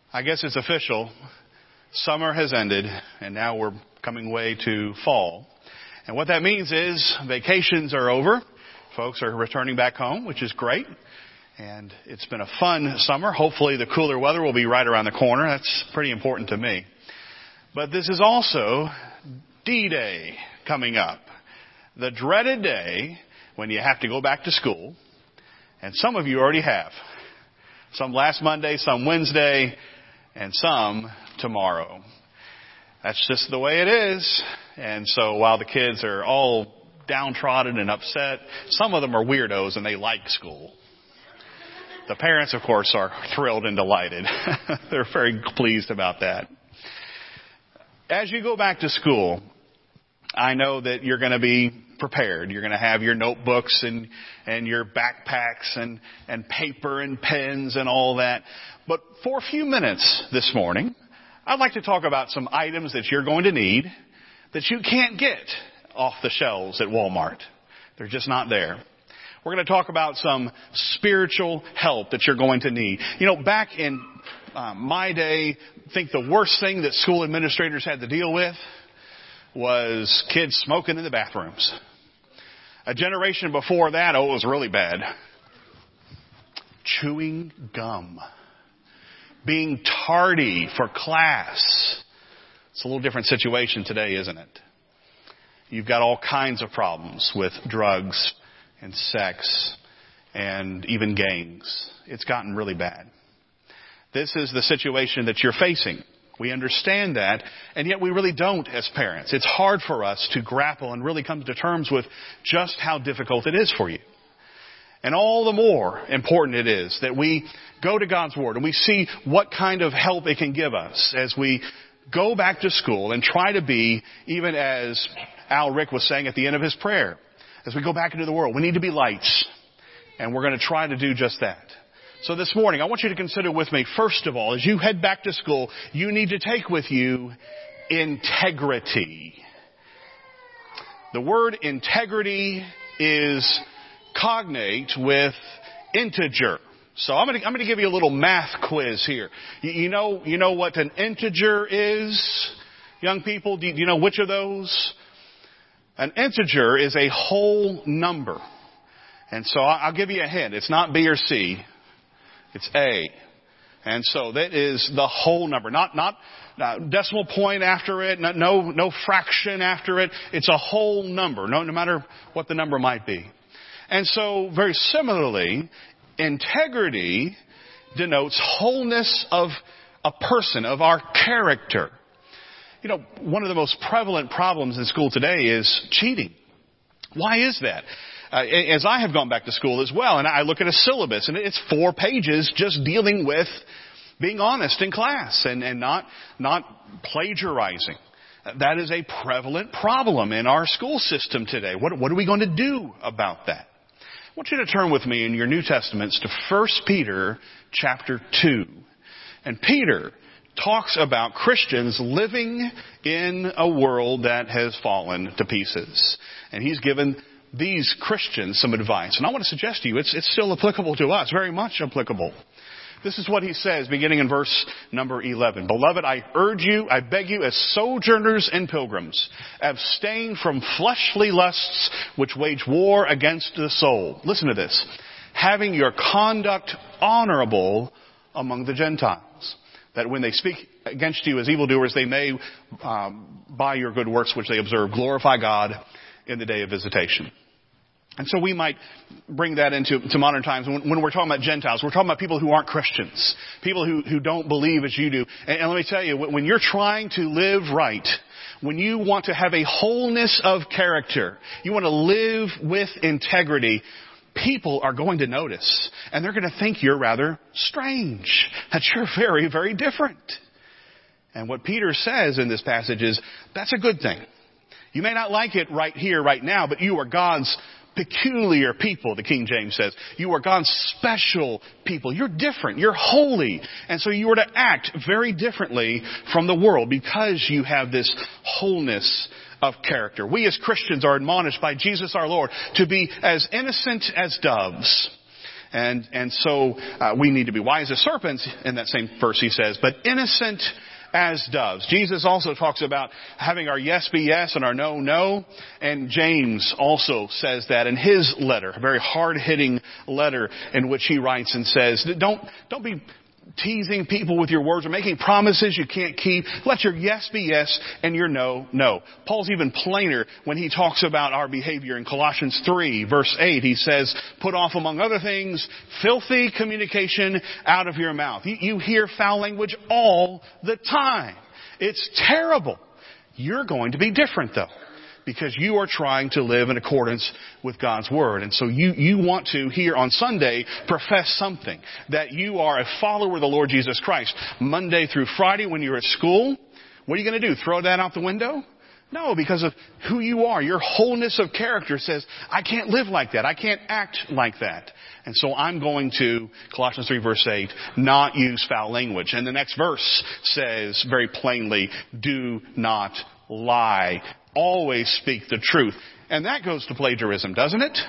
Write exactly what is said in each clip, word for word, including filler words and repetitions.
I guess it's official. Summer has ended, and now we're coming way to fall. And what that means is vacations are over. Folks are returning back home, which is great. And it's been a fun summer. Hopefully the cooler weather will be right around the corner. That's pretty important to me. But this is also D-Day coming up. The dreaded day when you have to go back to school. And some of you already have. Some last Monday, some Wednesday, and some tomorrow. That's just the way it is. And so while the kids are all downtrodden and upset, some of them are weirdos and they like school. The parents, of course, are thrilled and delighted. They're very pleased about that. As you go back to school, I know that you're going to be prepared. You're going to have your notebooks and, and your backpacks and, and paper and pens and all that. But for a few minutes this morning, I'd like to talk about some items that you're going to need that you can't get off the shelves at Walmart. They're just not there. We're going to talk about some spiritual help that you're going to need. You know, back in uh, my day, I think the worst thing that school administrators had to deal with was kids smoking in the bathrooms. A generation before that, oh, it was really bad. Chewing gum. Being tardy for class. It's a little different situation today, isn't it? You've got all kinds of problems with drugs and sex and even gangs. It's gotten really bad. This is the situation that you're facing. We understand that, and yet we really don't as parents. It's hard for us to grapple and really come to terms with just how difficult it is for you. And all the more important it is that we go to God's Word and we see what kind of help it can give us as we go back to school and try to be, even as Al Rick was saying at the end of his prayer, as we go back into the world, we need to be lights. And we're going to try to do just that. So this morning, I want you to consider with me, first of all, as you head back to school, you need to take with you integrity. The word integrity is cognate with integer. So I'm going to, I'm going to give you a little math quiz here. You, you know, you know what an integer is, young people? Do you, do you know which of those? An integer is a whole number. And so I'll give you a hint. It's not B or C. It's A. And so that is the whole number. Not, not, not decimal point after it. Not, no, no fraction after it. It's a whole number. No, no matter what the number might be. And so very similarly, integrity denotes wholeness of a person, of our character. You know, one of the most prevalent problems in school today is cheating. Why is that? Uh, as I have gone back to school as well, and I look at a syllabus, and it's four pages just dealing with being honest in class and, and not, not plagiarizing. That is a prevalent problem in our school system today. What, what are we going to do about that? I want you to turn with me in your New Testaments to First Peter chapter two. And Peter talks about Christians living in a world that has fallen to pieces. And he's given these Christians some advice. And I want to suggest to you, it's, it's still applicable to us, very much applicable. This is what he says, beginning in verse number eleven. Beloved, I urge you, I beg you, as sojourners and pilgrims, abstain from fleshly lusts which wage war against the soul. Listen to this. Having your conduct honorable among the Gentiles, that when they speak against you as evildoers, they may, um, by your good works which they observe, glorify God in the day of visitation. And so we might bring that into to modern times. When, when we're talking about Gentiles, we're talking about people who aren't Christians, people who, who don't believe as you do. And, and let me tell you, when you're trying to live right, when you want to have a wholeness of character, you want to live with integrity, people are going to notice. And they're going to think you're rather strange, that you're very, very different. And what Peter says in this passage is, that's a good thing. You may not like it right here, right now, but you are God's peculiar people, the King James says. You are God's special people. You're different. You're holy. And so you are to act very differently from the world because you have this wholeness of character. We as Christians are admonished by Jesus our Lord to be as innocent as doves And, and so, uh, we need to be wise as serpents in that same verse he says, but innocent as doves. Jesus also talks about having our yes be yes and our no, no. And James also says that in his letter, a very hard-hitting letter in which he writes and says, don't, don't be teasing people with your words or making promises you can't keep. Let your yes be yes and your no, no. Paul's even plainer when he talks about our behavior in Colossians three, verse eight. He says, put off among other things, filthy communication out of your mouth. You, you hear foul language all the time. It's terrible. You're going to be different though, because you are trying to live in accordance with God's Word. And so you, you want to, here on Sunday, profess something. That you are a follower of the Lord Jesus Christ. Monday through Friday when you're at school, what are you going to do? Throw that out the window? No, because of who you are. Your wholeness of character says, I can't live like that. I can't act like that. And so I'm going to, Colossians three verse eight, not use foul language. And the next verse says very plainly, do not lie. Always speak the truth. And that goes to plagiarism, doesn't it?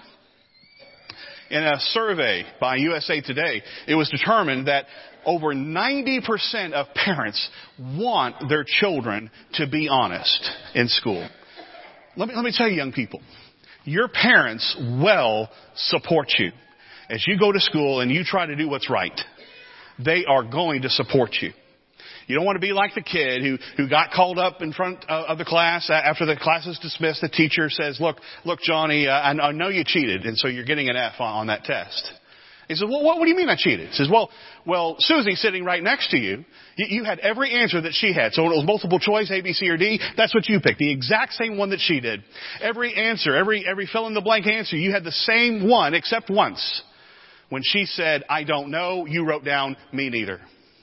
In a survey by U S A Today, it was determined that over ninety percent of parents want their children to be honest in school. Let me, let me tell you, young people, your parents will support you. As you go to school and you try to do what's right, they are going to support you. You don't want to be like the kid who, who got called up in front of the class after the class is dismissed. The teacher says, look, look, Johnny, uh, I, I know you cheated. And so you're getting an F on, on that test. He says, well, what, what do you mean I cheated? He says, well, well, Susie's sitting right next to you. you. You had every answer that she had. So it was multiple choice, A, B, C, or D. That's what you picked. The exact same one that she did. Every answer, every, every fill in the blank answer, you had the same one except once. When she said, I don't know, you wrote down, me neither.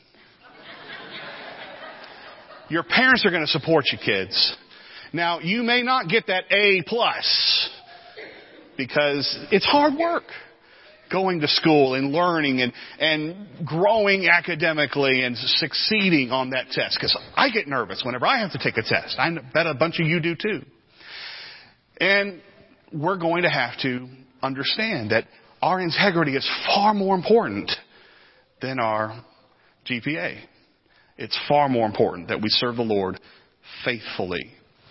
Your parents are going to support you, kids. Now, you may not get that A plus because it's hard work going to school and learning and, and growing academically and succeeding on that test. Because I get nervous whenever I have to take a test. I bet a bunch of you do too. And we're going to have to understand that our integrity is far more important than our G P A. It's far more important that we serve the Lord faithfully.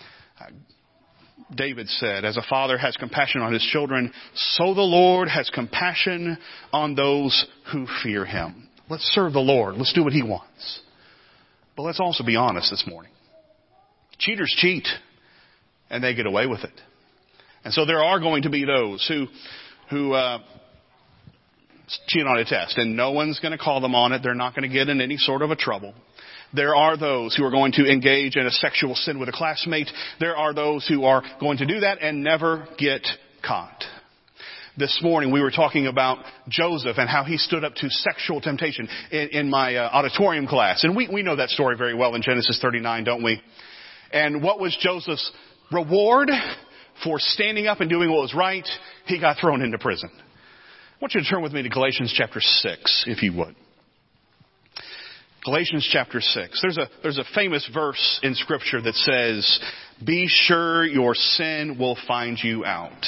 David said, as a father has compassion on his children, so the Lord has compassion on those who fear him. Let's serve the Lord. Let's do what he wants. But let's also be honest this morning. Cheaters cheat, and they get away with it. And so there are going to be those who, who, uh, cheat on a test, and no one's going to call them on it. They're not going to get in any sort of a trouble. There are those who are going to engage in a sexual sin with a classmate. There are those who are going to do that and never get caught. This morning we were talking about Joseph and how he stood up to sexual temptation in, in my uh, auditorium class. And we, we know that story very well in Genesis thirty-nine, don't we? And what was Joseph's reward for standing up and doing what was right? He got thrown into prison. I want you to turn with me to Galatians chapter six, if you would. Galatians chapter six. There's a, there's a famous verse in Scripture that says, be sure your sin will find you out.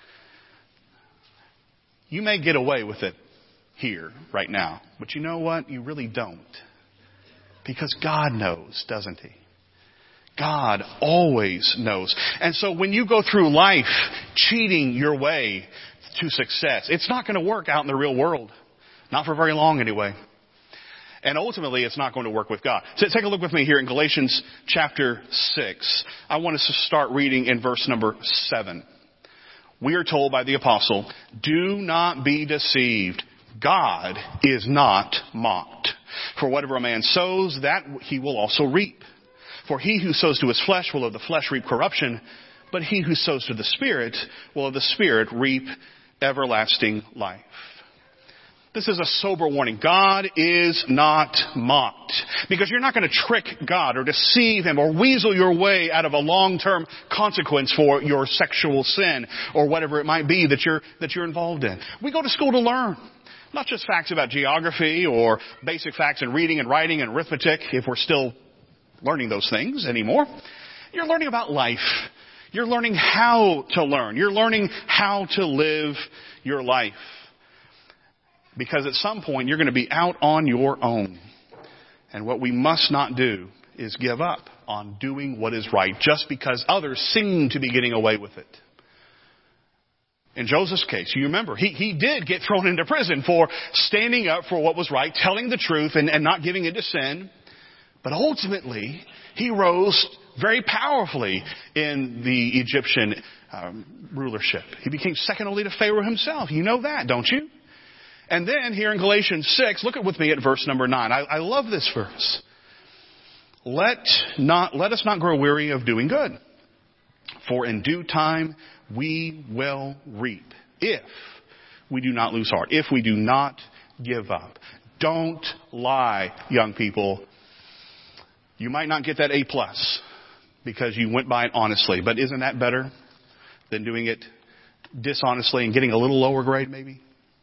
You may get away with it here, right now. But you know what? You really don't. Because God knows, doesn't He? God always knows. And so when you go through life cheating your way to success, it's not going to work out in the real world. Not for very long anyway. And ultimately, it's not going to work with God. So take a look with me here in Galatians chapter six. I want us to start reading in verse number seven. We are told by the apostle, do not be deceived. God is not mocked. For whatever a man sows, that he will also reap. For he who sows to his flesh will of the flesh reap corruption, but he who sows to the Spirit will of the Spirit reap everlasting life. This is a sober warning. God is not mocked. Because you're not going to trick God or deceive Him or weasel your way out of a long-term consequence for your sexual sin or whatever it might be that you're, that you're involved in. We go to school to learn. Not just facts about geography or basic facts in reading and writing and arithmetic, if we're still learning those things anymore. You're learning about life. You're learning how to learn. You're learning how to live your life. Because at some point you're going to be out on your own. And what we must not do is give up on doing what is right just because others seem to be getting away with it. In Joseph's case, you remember, he, he did get thrown into prison for standing up for what was right, telling the truth and, and not giving into sin. But ultimately, he rose very powerfully in the Egyptian um, rulership. He became second only to Pharaoh himself. You know that, don't you? And then here in Galatians six, look at with me at verse number nine. I, I love this verse. Let not, let us not grow weary of doing good, for in due time we will reap if we do not lose heart, if we do not give up. Don't lie, young people. You might not get that A plus because you went by it honestly, but isn't that better than doing it dishonestly and getting a little lower grade maybe?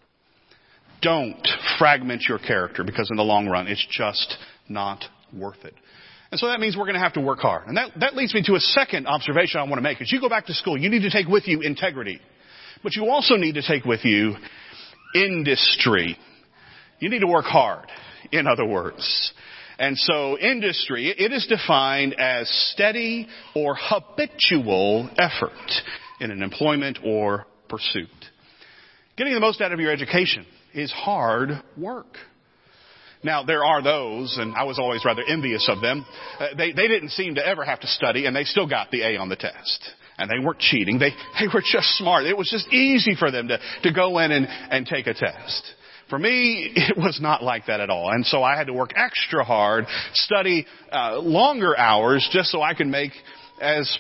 Don't fragment your character because in the long run, it's just not worth it. And so that means we're going to have to work hard. And that, that leads me to a second observation I want to make. As you go back to school, you need to take with you integrity. But you also need to take with you industry. You need to work hard, in other words. And so industry, it is defined as steady or habitual effort in an employment or pursuit. Getting the most out of your education is hard work. Now, there are those, and I was always rather envious of them, uh, they, they didn't seem to ever have to study, and they still got the A on the test. And they weren't cheating. They, they were just smart. It was just easy for them to, to go in and, and take a test. For me, it was not like that at all. And so I had to work extra hard, study uh, longer hours just so I could make as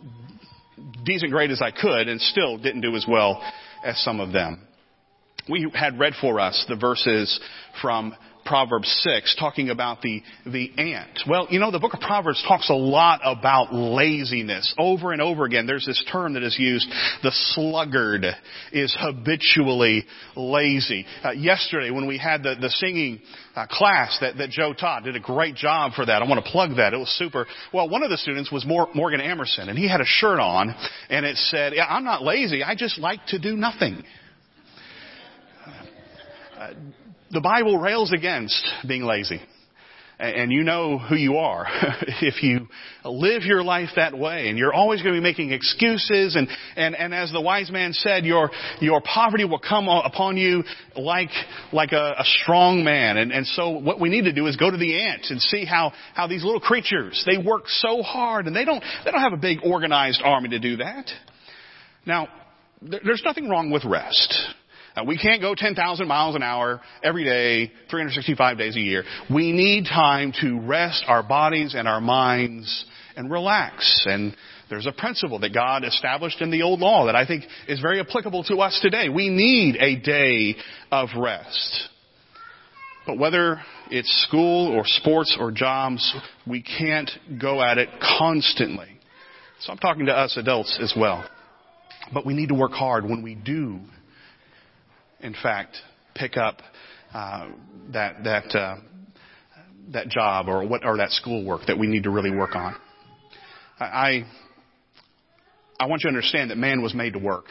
decent grade as I could, and still didn't do as well as some of them. We had read for us the verses from Proverbs six talking about the, the ant. Well, you know, the book of Proverbs talks a lot about laziness. Over and over again, there's this term that is used. The sluggard is habitually lazy. Uh, yesterday, when we had the, the singing uh, class that, that Joe taught, did a great job for that. I want to plug that. It was super. Well, one of the students was Morgan Emerson, and he had a shirt on, and it said, yeah, I'm not lazy. I just like to do nothing. Uh, the Bible rails against being lazy. And you know who you are. If you live your life that way, and you're always going to be making excuses, and, and, and as the wise man said, your, your poverty will come upon you like, like a, a strong man. And, and so what we need to do is go to the ants and see how, how these little creatures, they work so hard, and they don't, they don't have a big organized army to do that. Now, there, there's nothing wrong with rest. Uh, we can't go ten thousand miles an hour every day, three hundred sixty-five days a year. We need time to rest our bodies and our minds and relax. And there's a principle that God established in the old law that I think is very applicable to us today. We need a day of rest. But whether it's school or sports or jobs, we can't go at it constantly. So I'm talking to us adults as well. But we need to work hard when we do, in fact, pick up uh, that that uh, that job or what or that schoolwork that we need to really work on. I I want you to understand that man was made to work.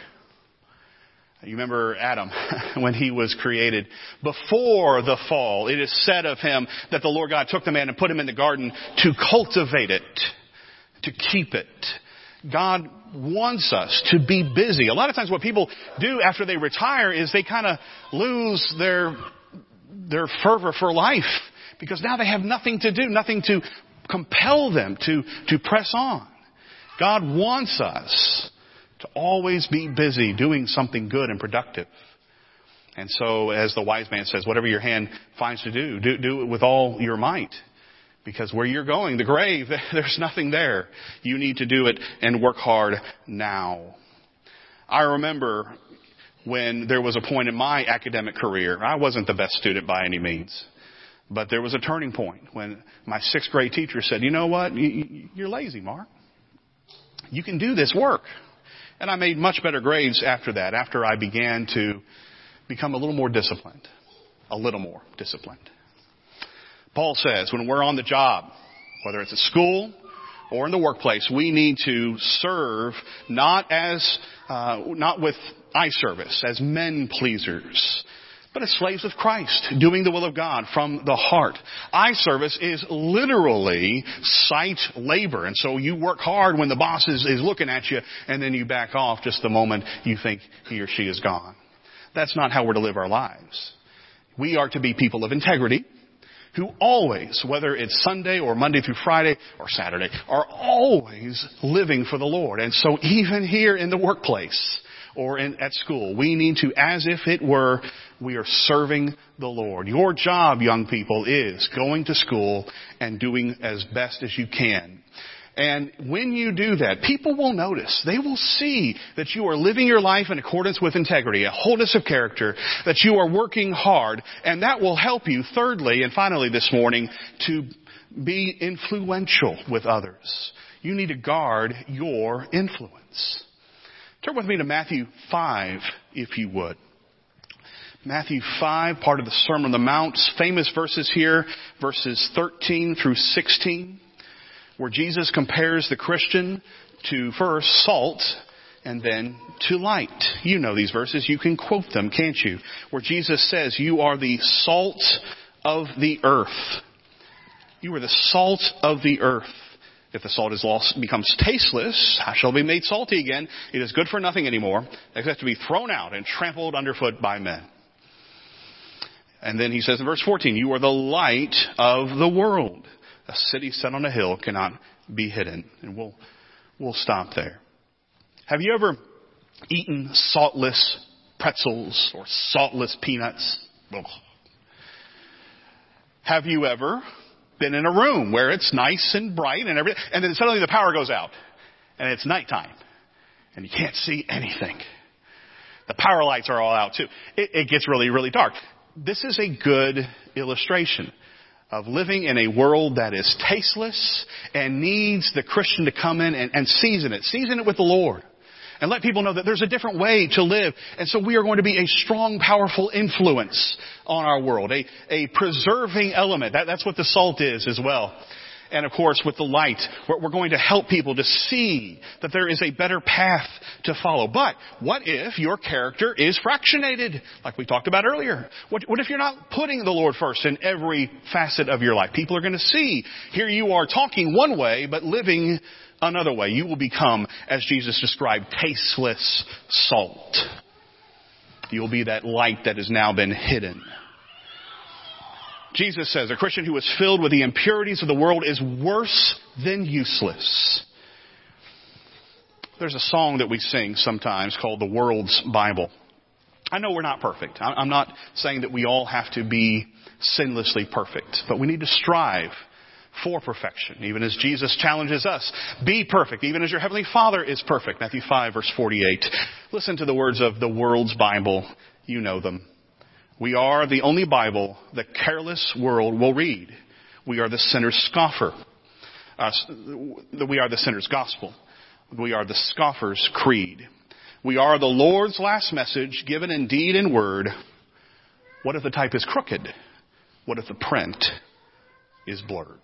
You remember Adam when he was created before the fall. It is said of him that the Lord God took the man and put him in the garden to cultivate it, to keep it. God wants us to be busy. A lot of times what people do after they retire is they kind of lose their their fervor for life because now they have nothing to do, nothing to compel them to, to press on. God wants us to always be busy doing something good and productive. And so, as the wise man says, whatever your hand finds to do, do, do it with all your might. Because where you're going, the grave, there's nothing there. You need to do it and work hard now. I remember when there was a point in my academic career, I wasn't the best student by any means. But there was a turning point when my sixth grade teacher said, you know what, you're lazy, Mark. You can do this work. And I made much better grades after that, after I began to become a little more disciplined. A little more disciplined. Paul says when we're on the job, whether it's at school or in the workplace, we need to serve not as, uh, not with eye service, as men pleasers. but as slaves of Christ, doing the will of God from the heart. Eye service is literally sight labor. And so you work hard when the boss is, is looking at you, and then you back off just the moment you think he or she is gone. That's not how we're to live our lives. We are to be people of integrity who always, whether it's Sunday or Monday through Friday or Saturday, are always living for the Lord. And so even here in the workplace, or in, at school, we need to, as if it were, we are serving the Lord. Your job, young people, is going to school and doing as best as you can. And when you do that, people will notice. They will see that you are living your life in accordance with integrity, a wholeness of character, that you are working hard, and that will help you, thirdly and finally this morning, to be influential with others. You need to guard your influence. Turn with me to Matthew five, if you would. Matthew five, part of the Sermon on the Mount. Famous verses here, verses thirteen through sixteen, where Jesus compares the Christian to first salt and then to light. You know these verses. You can quote them, can't you? Where Jesus says, you are the salt of the earth. You are the salt of the earth. If the salt is lost, becomes tasteless, how shall it be made salty again? It is good for nothing anymore, except to be thrown out and trampled underfoot by men. And then he says in verse fourteen, you are the light of the world. A city set on a hill cannot be hidden. And we'll, we'll stop there. Have you ever eaten saltless pretzels or saltless peanuts? Ugh. Have you ever been in a room where it's nice and bright and everything, and then suddenly the power goes out and it's nighttime and you can't see anything? The power lights are all out too. It, it gets really, really dark. This is a good illustration of living in a world that is tasteless and needs the Christian to come in and, and season it. Season it with the Lord. And let people know that there's a different way to live. And so we are going to be a strong, powerful influence on our world. A, a preserving element. That, that's what the salt is as well. And of course, with the light, we're, we're going to help people to see that there is a better path to follow. But what if your character is fractionated, like we talked about earlier? What, what if you're not putting the Lord first in every facet of your life? People are going to see, here you are talking one way, but living another way. You will become, as Jesus described, tasteless salt. You'll be that light that has now been hidden. Jesus says a Christian who is filled with the impurities of the world is worse than useless. There's a song that we sing sometimes called The World's Bible. I know we're not perfect. I'm not saying that we all have to be sinlessly perfect, but we need to strive for perfection, even as Jesus challenges us. Be perfect, even as your Heavenly Father is perfect. Matthew five, verse forty-eight. Listen to the words of The World's Bible. You know them. We are the only Bible the careless world will read. We are the sinner's scoffer. Uh, we are the sinner's gospel. We are the scoffer's creed. We are the Lord's last message, given in deed and word. What if the type is crooked? What if the print is blurred?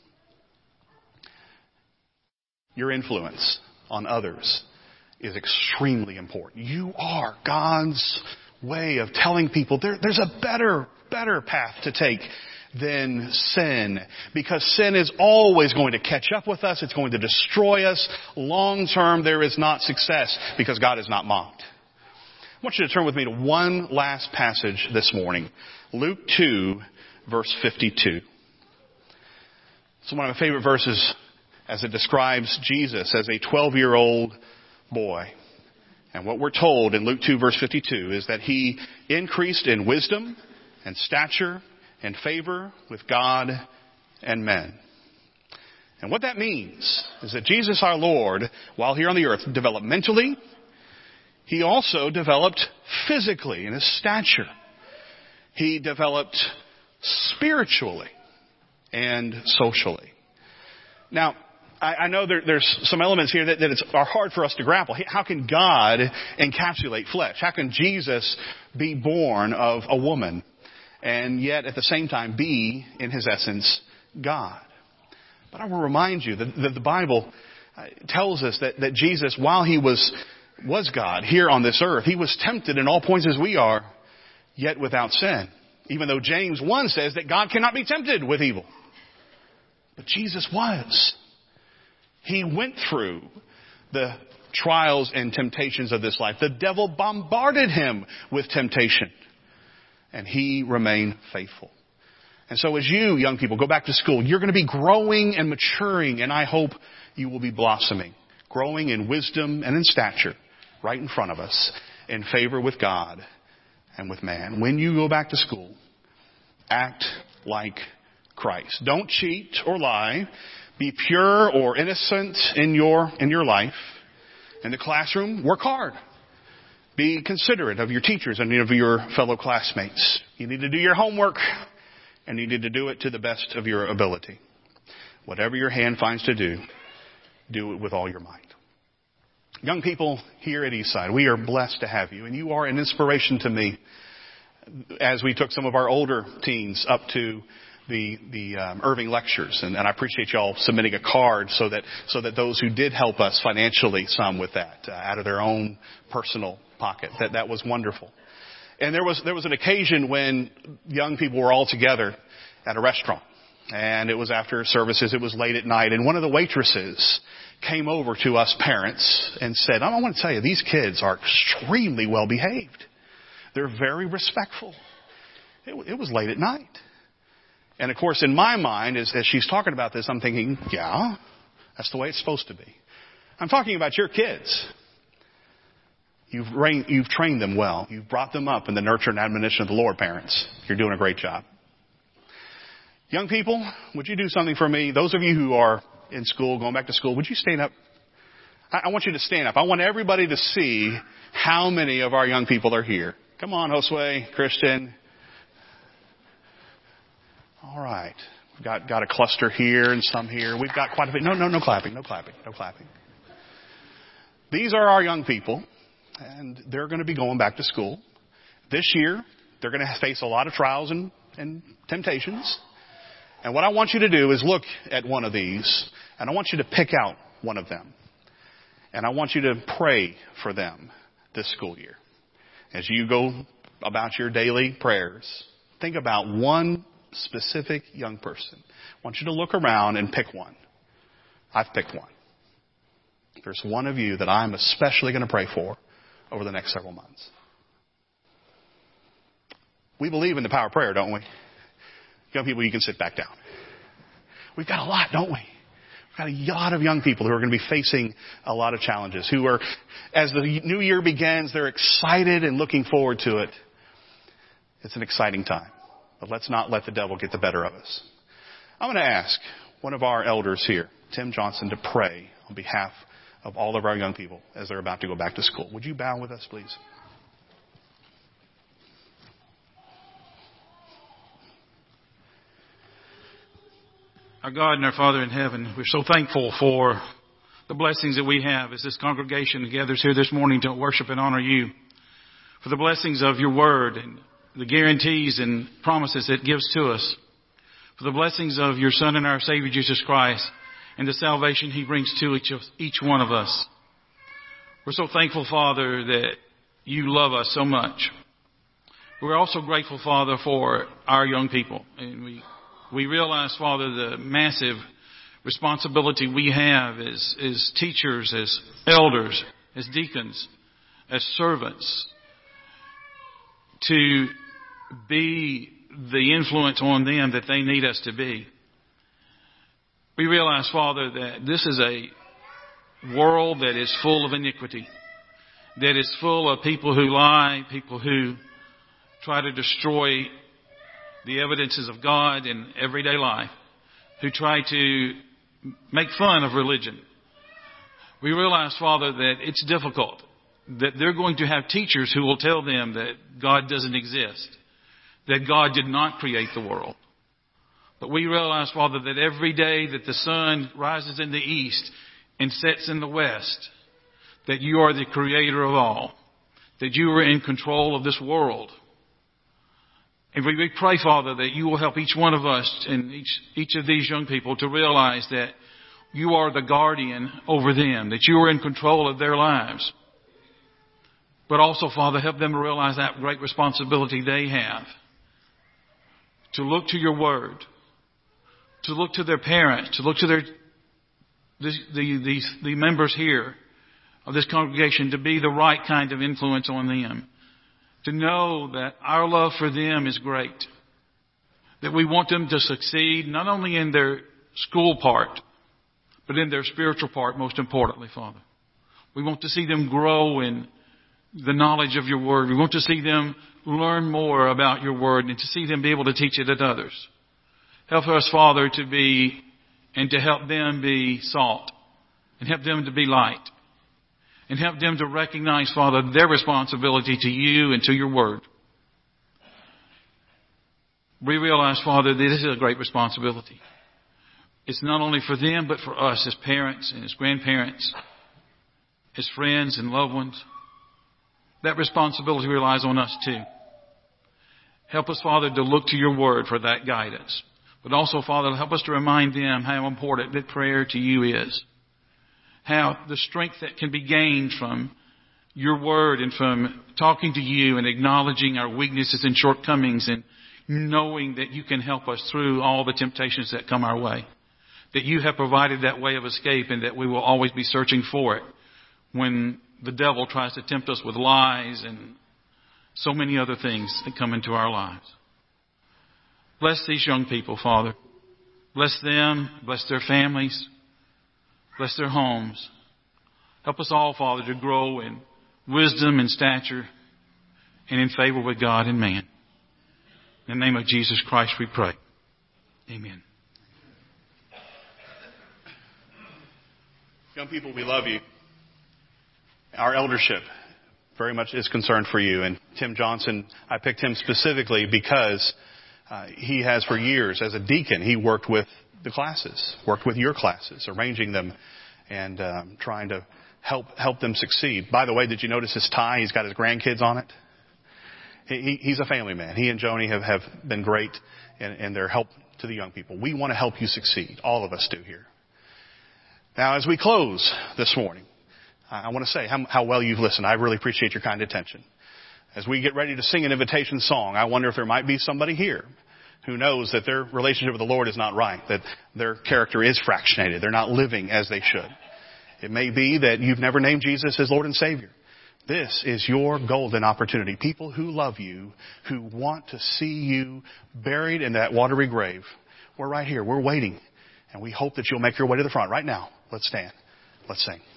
Your influence on others is extremely important. You are God's way of telling people there, there's a better, better path to take than sin. Because sin is always going to catch up with us. It's going to destroy us. Long term, there is not success because God is not mocked. I want you to turn with me to one last passage this morning. Luke two, verse fifty-two. It's one of my favorite verses as it describes Jesus as a twelve-year-old boy. And what we're told in Luke two, verse fifty-two, is that he increased in wisdom and stature and favor with God and men. And what that means is that Jesus our Lord, while here on the earth, developed mentally. He also developed physically in his stature. He developed spiritually and socially. Now, I know there, there's some elements here that, that it's, are hard for us to grapple. How can God encapsulate flesh? How can Jesus be born of a woman and yet at the same time be, in his essence, God? But I will remind you that, that the Bible tells us that, that Jesus, while he was, was God here on this earth, he was tempted in all points as we are, yet without sin. Even though James one says that God cannot be tempted with evil. But Jesus was. He went through the trials and temptations of this life. The devil bombarded him with temptation. And he remained faithful. And so as you, young people, go back to school, you're going to be growing and maturing, and I hope you will be blossoming. Growing in wisdom and in stature right in front of us, in favor with God and with man. When you go back to school, act like Christ. Don't cheat or lie. Be pure or innocent in your, in your life. In the classroom, work hard. Be considerate of your teachers and of your fellow classmates. You need to do your homework, and you need to do it to the best of your ability. Whatever your hand finds to do, do it with all your might. Young people here at Eastside, we are blessed to have you, and you are an inspiration to me as we took some of our older teens up to the the um, Irving lectures, and, and I appreciate y'all submitting a card so that so that those who did help us financially, some with that uh, out of their own personal pocket. That that was wonderful. And there was there was an occasion when young people were all together at a restaurant, and it was after services. It was late at night, and one of the waitresses came over to us parents and said, "I want to tell you, these kids are extremely well behaved. They're very respectful." It, it was late at night. And of course, in my mind, as, as she's talking about this, I'm thinking, yeah, that's the way it's supposed to be. I'm talking about your kids. You've, rain, you've trained them well. You've brought them up in the nurture and admonition of the Lord, parents. You're doing a great job. Young people, would you do something for me? Those of you who are in school, going back to school, would you stand up? I, I want you to stand up. I want everybody to see how many of our young people are here. Come on, Josue, Christian. All right. We've got, got a cluster here and some here. We've got quite a bit. No, no, no clapping, no clapping, no clapping. These are our young people, and they're going to be going back to school. This year, they're going to face a lot of trials and, and temptations. And what I want you to do is look at one of these, and I want you to pick out one of them. And I want you to pray for them this school year. As you go about your daily prayers, think about one specific young person. I want you to look around and pick one. I've picked one. There's one of you that I'm especially going to pray for over the next several months. We believe in the power of prayer, don't we? Young people, you can sit back down. We've got a lot, don't we? We've got a lot of young people who are going to be facing a lot of challenges, who are, as the new year begins, they're excited and looking forward to it. It's an exciting time. But let's not let the devil get the better of us. I'm going to ask one of our elders here, Tim Johnson, to pray on behalf of all of our young people as they're about to go back to school. Would you bow with us, please? Our God and our Father in heaven, we're so thankful for the blessings that we have as this congregation gathers here this morning to worship and honor you. For the blessings of your word and the guarantees and promises it gives to us. For the blessings of your Son and our Savior Jesus Christ and the salvation He brings to each, of, each one of us. We're so thankful, Father, that you love us so much. We're also grateful, Father, for our young people. And we, we realize, Father, the massive responsibility we have as, as teachers, as elders, as deacons, as servants, to be the influence on them that they need us to be. We realize, Father, that this is a world that is full of iniquity, that is full of people who lie, people who try to destroy the evidences of God in everyday life, who try to make fun of religion. We realize, Father, that it's difficult, that they're going to have teachers who will tell them that God doesn't exist, that God did not create the world. But we realize, Father, that every day that the sun rises in the east and sets in the west, that you are the creator of all, that you are in control of this world. And we pray, Father, that you will help each one of us and each, each of these young people to realize that you are the guardian over them, that you are in control of their lives. But also, Father, help them to realize that great responsibility they have to look to your word, to look to their parents, to look to their the, the, the, the members here of this congregation, to be the right kind of influence on them, to know that our love for them is great, that we want them to succeed not only in their school part, but in their spiritual part, most importantly, Father. We want to see them grow in the knowledge of your word. We want to see them learn more about your word and to see them be able to teach it to others. Help us, Father, to be and to help them be salt and help them to be light and help them to recognize, Father, their responsibility to you and to your word. We realize, Father, that this is a great responsibility. It's not only for them, but for us as parents and as grandparents, as friends and loved ones. That responsibility relies on us too. Help us, Father, to look to your word for that guidance. But also, Father, help us to remind them how important that prayer to you is. How the strength that can be gained from your word and from talking to you and acknowledging our weaknesses and shortcomings and knowing that you can help us through all the temptations that come our way. That you have provided that way of escape and that we will always be searching for it when the devil tries to tempt us with lies and so many other things that come into our lives. Bless these young people, Father. Bless them. Bless their families. Bless their homes. Help us all, Father, to grow in wisdom and stature and in favor with God and man. In the name of Jesus Christ we pray. Amen. Young people, we love you. Our eldership very much is concerned for you. And Tim Johnson, I picked him specifically because uh, he has for years, as a deacon, he worked with the classes, worked with your classes, arranging them and um, trying to help help them succeed. By the way, did you notice his tie? He's got his grandkids on it. He, he's a family man. He and Joni have, have been great in, in their help to the young people. We want to help you succeed. All of us do here. Now, as we close this morning, I want to say how, how well you've listened. I really appreciate your kind attention. As we get ready to sing an invitation song, I wonder if there might be somebody here who knows that their relationship with the Lord is not right, that their character is fractionated. They're not living as they should. It may be that you've never named Jesus as Lord and Savior. This is your golden opportunity. People who love you, who want to see you buried in that watery grave, we're right here. We're waiting. And we hope that you'll make your way to the front right now. Let's stand. Let's sing.